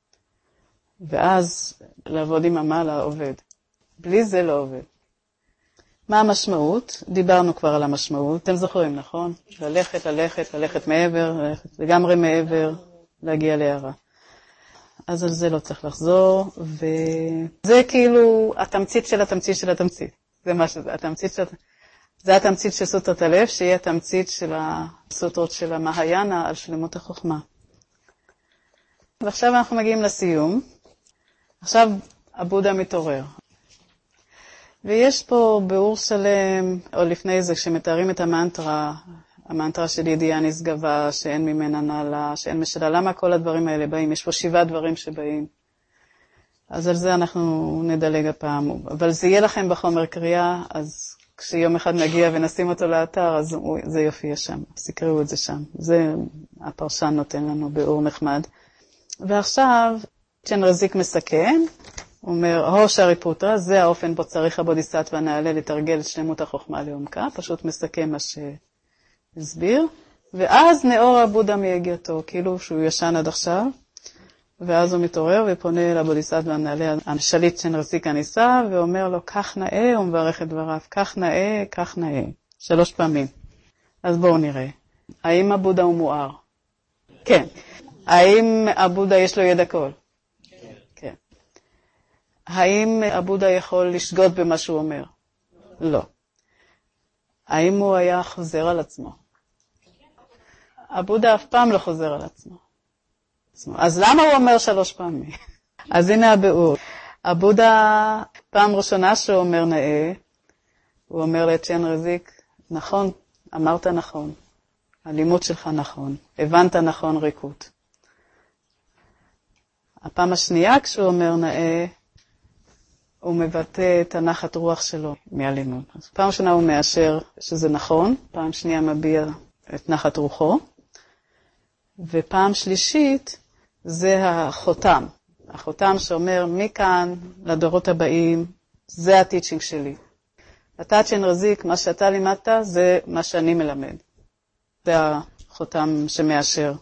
ואז לעבוד עם המעלה עובד. בלי זה לא עובד. מה המשמעות? דיברנו כבר על המשמעות. אתם זוכרים, נכון? ללכת מעבר, ללכת לגמרי מעבר, להגיע להערה. אז על זה לא צריך לחזור, וזה כאילו התמצית של התמצית של התמצית. זה מה שזה, זה התמצית של סוטרת הלב, שיהיה התמצית של הסוטרות של המהיאנה על שלמות החוכמה. ועכשיו אנחנו מגיעים לסיום. עכשיו הבודה מתעורר. ויש פה ביאור שלם, או לפני זה, כשמתארים את המנטרה של ידיעה נשגבה, שאין ממנה נעלה, שאין משלה. למה כל הדברים האלה באים? יש פה 7 דברים שבאים. אז על זה אנחנו נדלג הפעם. אבל זה יהיה לכם בחומר קריאה, אז כשיום אחד נגיע ונשים אותו לאתר, אז זה יופיע שם. אז תקראו את זה שם. זה הפרשן נותן לנו ביאור נחמד. ועכשיו, צ'נרזיק מסכם. הוא אומר, הו שריפוטרה, זה האופן בו צריך הבודיסטווה נעלה לתרגל את שלמות החוכמה לעומקה, פשוט מסכם מה שהסביר, ואז נאור הבודה מיגיעתו, כאילו שהוא ישן עד עכשיו, ואז הוא מתעורר ופונה לבודיסטווה נעלה, השליט צ'נרזיק הניסה, ואומר לו, כך נאה, הוא מברך את דבריו, כך נאה, כך נאה, 3 פעמים. אז בואו נראה, האם הבודה הוא מואר? כן. האם הבודה יש לו ידע קול? האם הבודה יכול לשגות במה שהוא אומר? לא. האם הוא היה חוזר על עצמו? הבודה אף פעם לא חוזר על עצמו. אז למה הוא אומר 3 פעמים? אז הנה הביאור. הבודה, פעם ראשונה שהוא אומר נאה, הוא אומר לצ'נרזיק, נכון, אמרת נכון, הלימוד שלך נכון, הבנת נכון ריקות. הפעם השנייה כשהוא אומר נאה, הוא מבטא את הנחת רוח שלו מהלימוד. אז פעם ראשונה הוא מאשר שזה נכון, פעם שנייה מביע את נחת רוחו, ופעם שלישית זה החותם. החותם שאומר מכאן לדורות הבאים, זה הטיצ'ינג שלי. אתה צ'נרזיק, מה שאתה לימדת זה מה שאני מלמד. זה החותם שמאשר.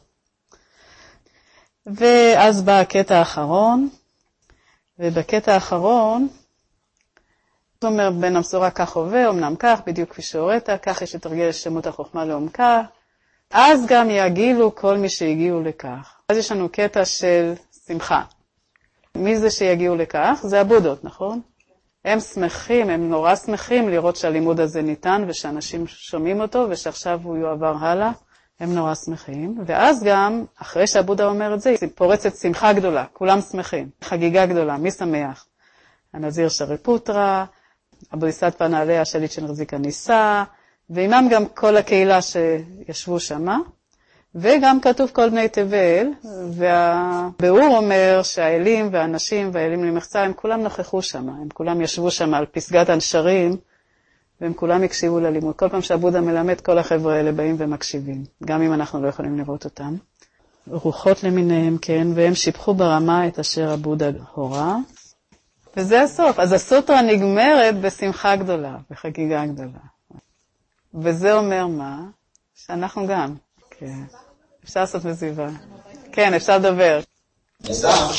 ואז בא הקטע האחרון, ובקטע האחרון, זאת אומרת, בין המסורה כך הווה, אמנם כך, בדיוק כפי שהורית, כך יש לתרגל שלמות החוכמה לעומקה, אז גם יגילו כל מי שהגיעו לכך. אז יש לנו קטע של שמחה. מי זה שיגיעו לכך? זה הבודות, נכון? הם שמחים, הם נורא שמחים לראות שהלימוד הזה ניתן, ושאנשים שומעים אותו, ושעכשיו הוא יועבר הלאה. הם נורא שמחים, ואז גם, אחרי שהבודה אומר את זה, היא פורצת שמחה גדולה, כולם שמחים, חגיגה גדולה, מי שמח? הנזיר שריפוטרה, הבודיסטווה נעלה, השליט צ'נרזיק הניסה, ועימם גם כל הקהילה שישבו שמה, וגם כתוב כל בני תבל, והביאור אומר שהאלים והאנשים והאלים למחצה, הם כולם נכחו שם, הם כולם ישבו שם על פסגת הנשרים, והם כולם הקשיבו ללימוד. כל פעם שהבודה מלמד, כל החבר'ה האלה באים ומקשיבים, גם אם אנחנו לא יכולים לראות אותם. רוחות למיניהם, כן, והם שיבחו ברמה את אשר הבודה הורה. וזה הסוף. אז הסוטרה נגמרת בשמחה גדולה, בחגיגה גדולה. וזה אומר מה? שאנחנו גם. כן. אפשר לעשות מזיבה. כן, אפשר לדבר. מוזר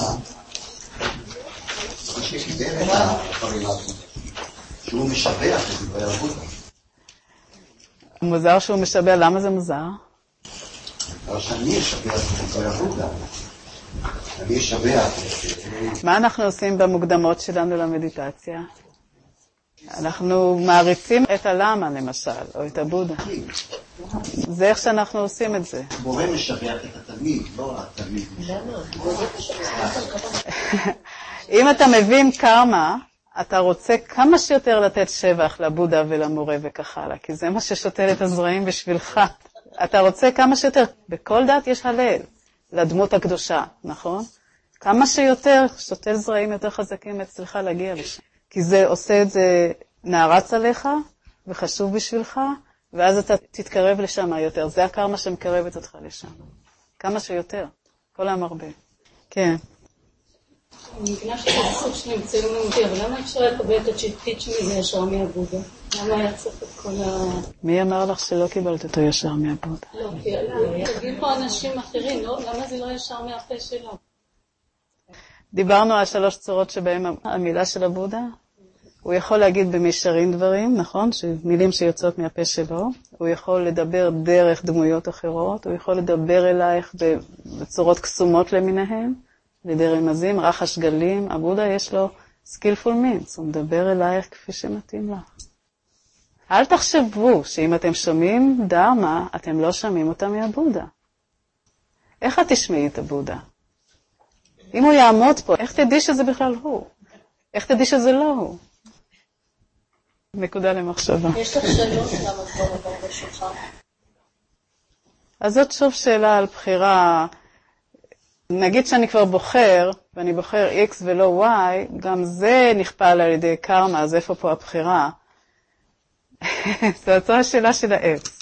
שקיבל את הדברים האלה, שהוא משבח את דברי הבודה. מוזר שהוא משבח, למה זה מוזר? שאני אשבח את דברי הבודה. אני אשבח. מה אנחנו עושים במוקדמות שלנו למדיטציה? אנחנו מעריצים את הלמה למשל, או את הבודה. זה איך שאנחנו עושים את זה. מורה משבח את התלמיד, לא התלמיד. אם אתה מבין קרמה, אתה רוצה כמה שיותר לתת שבח לבודה ולמורה וכך הלאה, כי זה מה ששותל את הזרעים בשבילך. אתה רוצה כמה שיותר, בכל דת יש הלל, לדמות הקדושה, נכון? כמה שיותר שותל זרעים יותר חזקים אצלך להגיע לשם. כי זה עושה את זה נערץ עליך וחשוב בשבילך, ואז אתה תתקרב לשם יותר. זה הקרמה שמקרבת אותך לשם. כמה שיותר. כל המרבה. כן. אני מבינה שזה סוג שנמצאים ממותי, אבל למה אפשר לקבל את הטיץ' מזה ישר מהבודה? למה היה צריך את כל מי אמר לך שלא קיבלת אותו ישר מהבודה? לא, כי תגיד פה אנשים אחרים, לא? למה זה לא ישר מהפה שלו? דיברנו על 3 צורות שבהם המילה של הבודה. הוא יכול להגיד במישרין דברים, נכון? מילים שיוצאות מהפה שלו. הוא יכול לדבר דרך דמויות אחרות. הוא יכול לדבר אלייך בצורות קסומות למיניהם, לידי רמזים, רחש גלים. הבודה יש לו skillful means. הוא מדבר אלייך כפי שמתאים לך. אל תחשבו שאם אתם שומעים דרמה, אתם לא שומעים אותה מהבודה. איך את תשמעי את הבודה? אם הוא יעמוד פה, איך תדעי שזה בכלל הוא? איך תדעי שזה לא הוא? נקודה למחשבה. יש לך שאלות למה כבר עבר בשולחן? אז זאת שוב שאלה על בחירה. נגיד שאני כבר בוחר, ואני בוחר X ולא Y, גם זה נכפל על ידי קרמה, אז איפה פה הבחירה? זאת השאלה של העץ.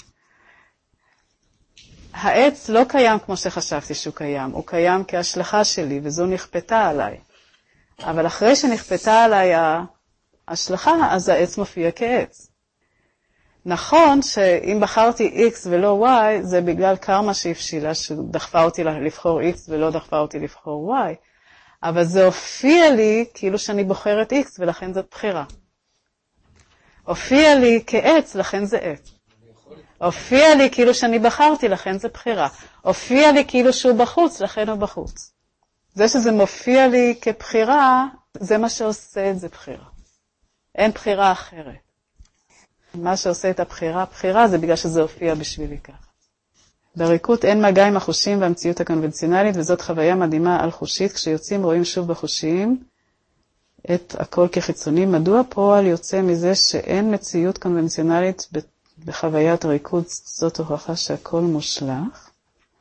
העץ לא קיים כמו שחשבתי שהוא קיים, הוא קיים כהשלכה שלי, וזו נכפתה עליי. אבל אחרי שנכפתה עליי ההשלכה, אז העץ מופיע כעץ. נכון שאם בחרתי X ולא Y, זה בגלל קרמה שהפשילה, שדחפה אותי לבחור X ולא דחפה אותי לבחור Y, אבל זה הופיע לי כאילו שאני בוחרת X, ולכן זאת בחירה. הופיע לי כעץ, לכן זה עץ. הופיע לי כאילו שאני בחרתי, לכן זה בחירה. הופיע לי כאילו שהוא בחוץ, לכן הוא בחוץ. זה שזה מופיע לי כבחירה, זה מה שעושה את זה בחירה. אין בחירה אחרת. מה שעושה את הבחירה זה בגלל שזה הופיע בשבילי כך. בריקות אין מגע עם החושים והמציאות הקונבנציונלית, וזאת חוויה מדהימה על חושית. כשיוצאים רואים שוב בחושים את הכל כחיצוני. מדוע פועל יוצא מזה שאין מציאות קונבנציונלית בחוויית ריקוד? זאת הוכחה שהכל מושלך.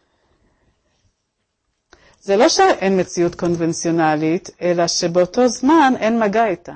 זה לא שאין מציאות קונבנציונלית, אלא שבאותו זמן אין מגע איתה.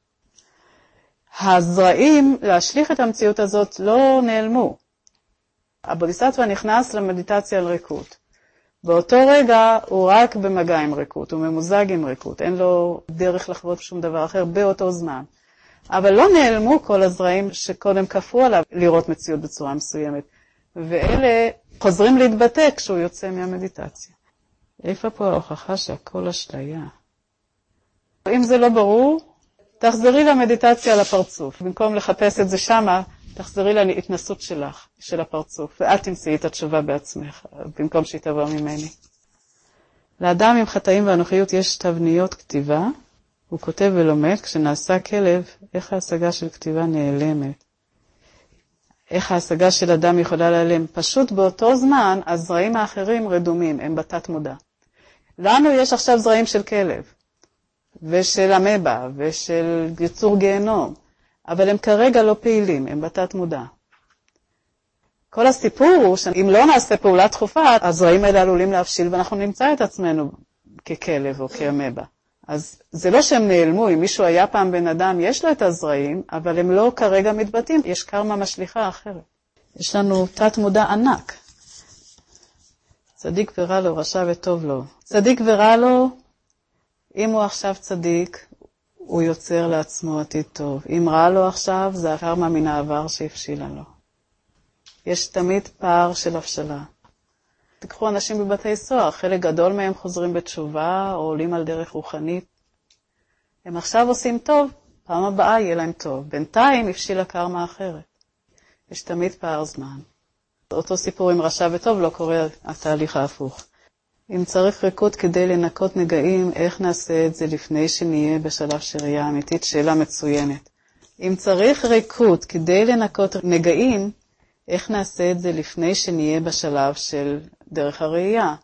הזרעים להשליך את המציאות הזאת לא נעלמו. הבודיסטווה נכנס למדיטציה על ריקוד. באותו רגע הוא רק במגע עם ריקוד, הוא ממוזג עם ריקוד, אין לו דרך לחוות שום דבר אחר באותו זמן. אבל לא נעלמו כל הזרעים שקודם כפו עליו לראות מציאות בצורה מסוימת. ואלה חוזרים להתבטא כשהוא יוצא מהמדיטציה. איפה פה ההוכחה שהכל אשליה? אם זה לא ברור, תחזרי למדיטציה על הפרצוף. במקום לחפש את זה שמה, תחזרי להתנסות שלך, של הפרצוף, ואת תמצאי את התשובה בעצמך, במקום שהיא תבוא ממני. לאדם עם חטאים ואנוכיות יש תבניות כתיבה, הוא כותב ולומד, כשנעשה כלב, איך ההשגה של כתיבה נעלמת. איך ההשגה של אדם יכולה להיעלם. פשוט באותו זמן, הזרעים האחרים רדומים, הם בתת מודע. לנו יש עכשיו זרעים של כלב, ושל אמבה, ושל יצור גיהנום, אבל הם כרגע לא פעילים, הם בתת מודע. כל הסיפור הוא שאם לא נעשה פעולה דחופה, הזרעים האלה עלולים להבשיל ואנחנו נמצא את עצמנו ככלב או כאמבה. אז זה לא שהם נעלמו, אם מישהו היה פעם בן אדם, יש לו את הזרעים, אבל הם לא כרגע מתבטאים, יש קרמה משליחה אחרת. יש לנו תת מודע ענק. צדיק ורע לו, רשע וטוב לו. צדיק ורע לו, אם הוא עכשיו צדיק, הוא יוצר לעצמו עתיד טוב. אם רע לו עכשיו, זה הקרמה מן העבר שהפשילה לו. יש תמיד פער של הבשלה. תקחו אנשים בבתי סוהר, חלק גדול מהם חוזרים בתשובה, או עולים על דרך רוחנית. הם עכשיו עושים טוב, פעם הבאה יהיה להם טוב. בינתיים הפשילה קרמה אחרת. יש תמיד פער זמן. אותו סיפור עם רשע וטוב לא קורה התהליך ההפוך. אם צריך ריקות כדי לנקות נגעים, איך נעשה את זה לפני שנהיה בשלב של ראייה אמיתית? שאלה מצוינת. אם צריך ריקות כדי לנקות נגעים, איך נעשה את זה לפני שנהיה בשלב של דרך הראייה?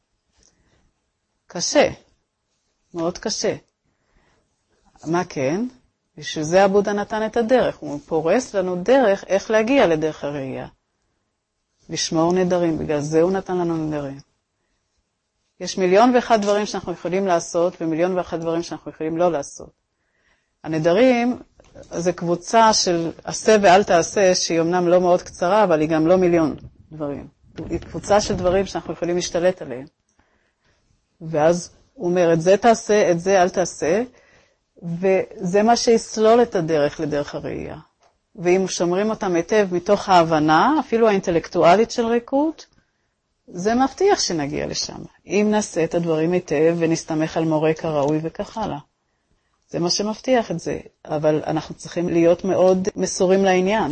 קשה. מאוד קשה. מה כן? בשביל זה הבודה נתן את הדרך. הוא פורס לנו דרך איך להגיע לדרך הראייה. לשמור נדרים, בגלל זה הוא נתן לנו נדרים. יש 1,000,001 דברים שאנחנו יכולים לעשות, ו1,000,001 דברים שאנחנו יכולים לא לעשות. הנדרים זה קבוצה של עשה ואל תעשה, שהיא אמנם לא מאוד קצרה, אבל היא גם לא 1,000,000 דברים. היא קבוצה של דברים שאנחנו יכולים להשתלט עליהם. ואז הוא אומר, את זה תעשה, את זה אל תעשה, וזה מה שיסלול את הדרך לדרך הראייה. ואם שומרים אותם היטב מתוך ההבנה, אפילו האינטלקטואלית של ריקות, זה מבטיח שנגיע לשם. אם נעשה את הדברים היטב ונסתמך על מורה כראוי וכך הלאה. זה מה שמבטיח את זה. אבל אנחנו צריכים להיות מאוד מסורים לעניין.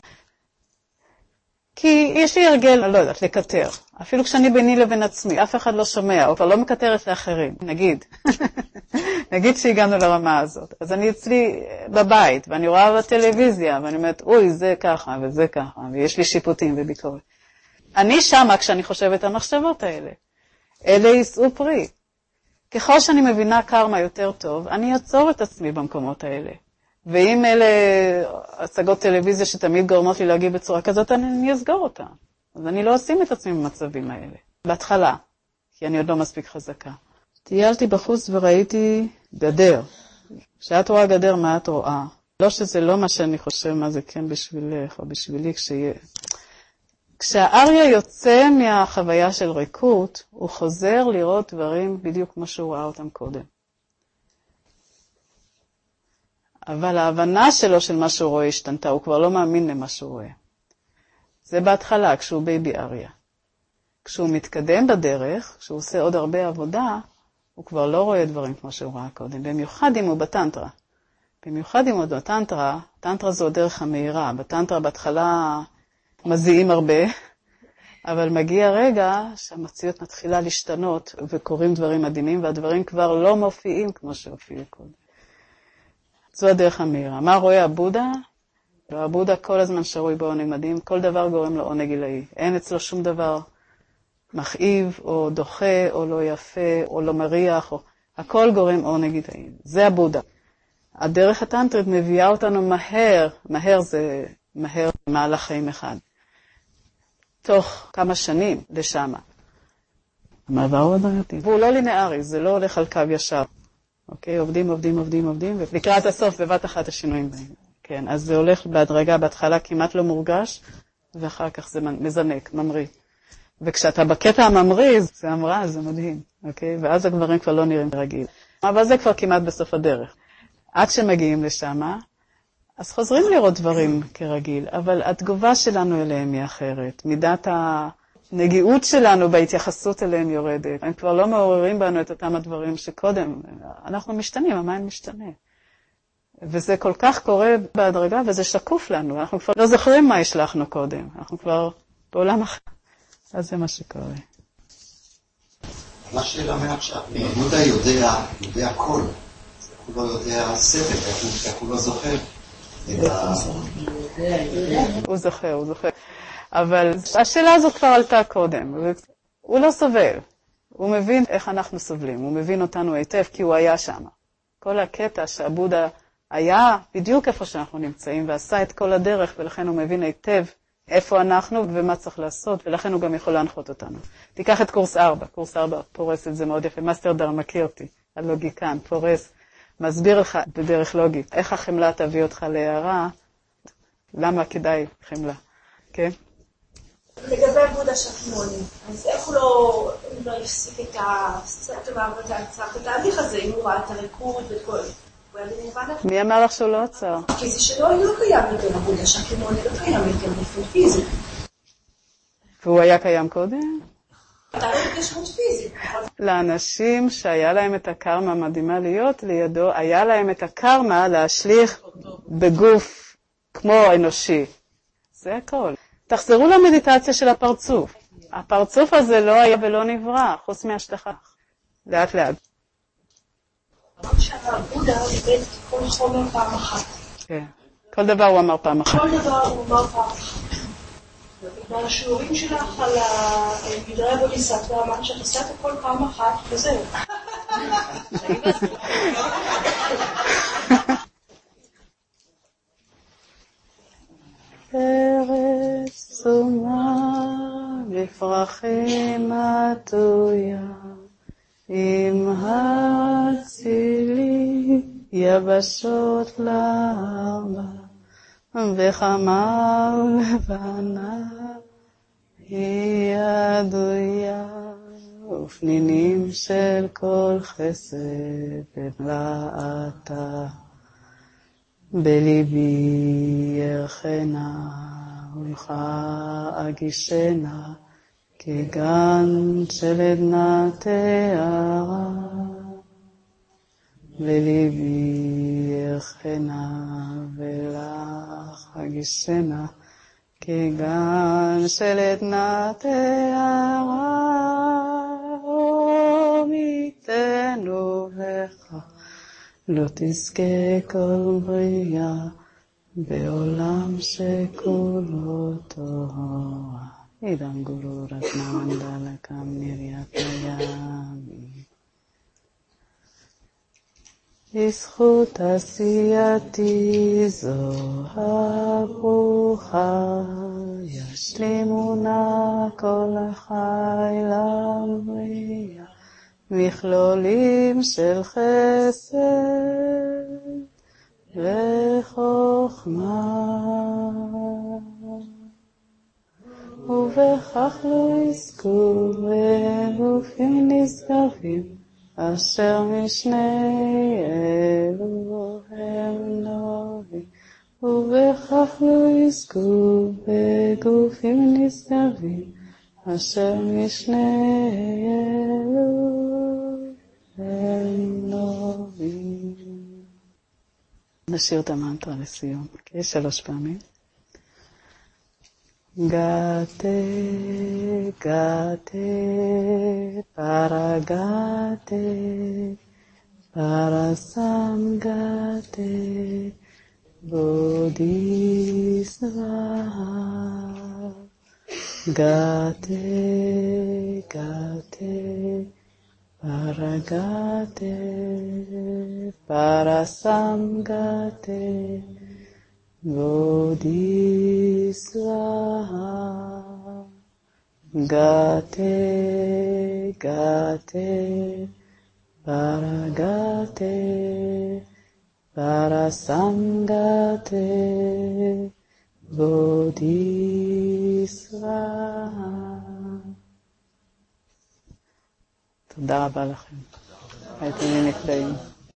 כי יש לי הרגל, לא יודעת, לקטר. אפילו כשאני ביני לבין עצמי, אף אחד לא שומע, או כבר לא מקטרת לאחרים. נגיד. נגיד שהגענו לרמה הזאת. אז אני אצלי בבית, ואני רואה בטלוויזיה, ואני אומרת, אוי, זה ככה וזה ככה, ויש לי שיפוטים וביקורת. אני שמה כשאני חושבת המחשבות האלה. אלה יישאו פרי. ככל שאני מבינה קרמה יותר טוב, אני אעצור את עצמי במקומות האלה. ואם אלה הצגות טלוויזיה שתמיד גורמות לי להגיב בצורה כזאת, אני אסגור אותה. אז אני לא אשים את עצמי במצבים האלה. בהתחלה, כי אני עוד לא מספיק חזקה. טיילתי בחוץ וראיתי גדר. כשאת רואה גדר, מה את רואה? לא שזה לא מה שאני חושב, מה זה כן בשבילך או בשבילי כשיהיה. כשהאריה יוצא מהחוויה של ריקות, הוא חוזר לראות דברים בדיוק כמו שהוא ראה אותם קודם. אבל ההבנה שלו של מה שהוא רואה השתנתה, הוא כבר לא מאמין למה שהוא רואה. זה בהתחלה, כשהוא בייבי אריה. כשהוא מתקדם בדרך, כשהוא עושה עוד הרבה עבודה, הוא כבר לא רואה דברים כמו שהוא ראה קודם, במיוחד אם הוא בטנטרה. במיוחד אם הוא בטנטרה, טנטרה זו הדרך המהירה. בטנטרה בהתחלה מזיעים הרבה, אבל מגיע רגע שהמציאות מתחילה להשתנות וקורים דברים מדהימים, והדברים כבר לא מופיעים כמו שהופיעו קודם. זו הדרך המהירה. מה רואה הבודה? הבודה כל הזמן שרוי בעונג מדהים, כל דבר גורם לו עונג עילאי. אין אצלו שום דבר מכאיב או דוחה או לא יפה או לא מריח, או... הכל גורם עונג עילאי. זה הבודה. הדרך הטנטרית מביאה אותנו מהר זה מהר במהלך חיים אחד. תוך כמה שנים לשמה. המעבר הוא הדרגתי. והוא לא לינארי, זה לא הולך על קו ישר. אוקיי, עובדים, ולקראת הסוף בבת אחת השינויים בהם. כן, אז זה הולך בהדרגה, בהתחלה כמעט לא מורגש, ואחר כך זה מזנק, ממריא. וכשאתה בקטע הממריא, זה המראה, זה מדהים, אוקיי? ואז הגברים כבר לא נראים רגיל. אבל זה כבר כמעט בסוף הדרך. עד שמגיעים לשם, אז חוזרים לראות דברים כרגיל, אבל התגובה שלנו אליהם היא אחרת. מידת הנגיעות שלנו בהתייחסות אליהם יורדת. הם כבר לא מעוררים בנו את אותם הדברים שקודם. אנחנו משתנים, המים משתנה. וזה כל כך קורה בהדרגה, וזה שקוף לנו. אנחנו כבר לא זוכרים מה השלחנו קודם. אנחנו כבר בעולם אחר. אז זה מה שקורה. מה שאלה מעכשיו? יהודה יודע הכל. הוא לא יודע סבל, איך הוא לא זוכר. הוא זוכר. אבל השאלה הזאת כבר עלתה קודם. הוא לא סובל. הוא מבין איך אנחנו סובלים. הוא מבין אותנו היטב כי הוא היה שם. כל הקטע שהבודה היה בדיוק איפה שאנחנו נמצאים ועשה את כל הדרך, ולכן הוא מבין היטב איפה אנחנו ומה צריך לעשות, ולכן הוא גם יכול להנחות אותנו. תיקח את קורס 4, קורס 4 פורס את זה מאוד יפה, מאסטר מכיר אותי, הלוגיקן, פורס, מסביר לך בדרך לוגית, איך החמלה תביא אותך להערה, למה כדאי חמלה, כן? לגבי בודה שקימוני, אז איך הוא לא הפסיק את התהליך הזה, אם הוא ראה את הריקוד ואת כל... מי אמר לך שהוא לא עצר? כי זה שלא קיים יותר בודה שקימוני, לא קיים יותר באופן פיזי. והוא היה קיים קודם? אתה לא התקשרות פיזית. לאנשים שהיה להם את הקרמה המדהימה להיות לידו, היה להם את הקרמה להשליך בגוף כמו האנושי. זה הכל. תחזרו למדיטציה של הפרצוף. הפרצוף הזה לא היה ולא נברא, חוץ מהשלכה. לאט לאט. שהבודה איבד כל חומר פעם אחת. כן. כל דבר הוא אמר פעם אחת. כל דבר הוא אמר פעם אחת. בשיעורים שלך על מדרי הבודיסטווה, אמרת שאת עושה את הכל פעם אחת, וזהו. ארץ צומה בפרחים עטויה, עם הצילי יבשות לארבע, וחמה ולבנה היא עדויה, ופנינים של כל חסד במלאתה. בליבי ירחנה ולך אגישנה, כגן של עדנה תארה. בליבי ירחנה ולך אגישנה, כגן של עדנה תארה. ומיתנו לך לא תזכה כל בריאה, בעולם שכולו טוהר. עידן גורו רטננדה לקם נריית הימים. בזכות עשייתי זו הברוכה, ישלימו נא כל החי לבריאה, מכלולים של חסד וחוכמה, ובכך לא יזכו בגופים נשגבים, אשר משני אלו הם נובים. ובכך לא יזכו בגופים נשגבים, אשר משני אלו הם נובים. נשאיר את המנטרה לסיום, אוקיי? 3 פעמים. גאטה, גאטה, פרגאטה, פרסם גאטה, בודיסטווה. גאטה, גאטה, פרגאטה, פרסם גאטה, בודיסטווה. גאטה, גאטה, פרגאטה, פרסם גאטה, בודיסטווה. תודה רבה לכם. הייתם נפלאים.